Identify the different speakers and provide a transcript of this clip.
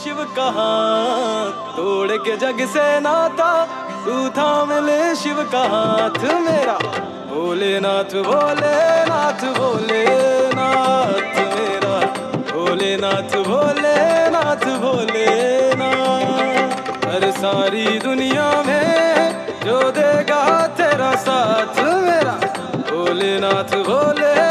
Speaker 1: शिव का हाथ, तोड़ के जग से नाता तू थाम ले शिव का हाथ मेरा। भोलेनाथ भोलेनाथ भोलेनाथ मेरा, भोलेनाथ भोलेनाथ भोलेनाथ। हर सारी दुनिया में जो देगा तेरा साथ मेरा, भोलेनाथ भोले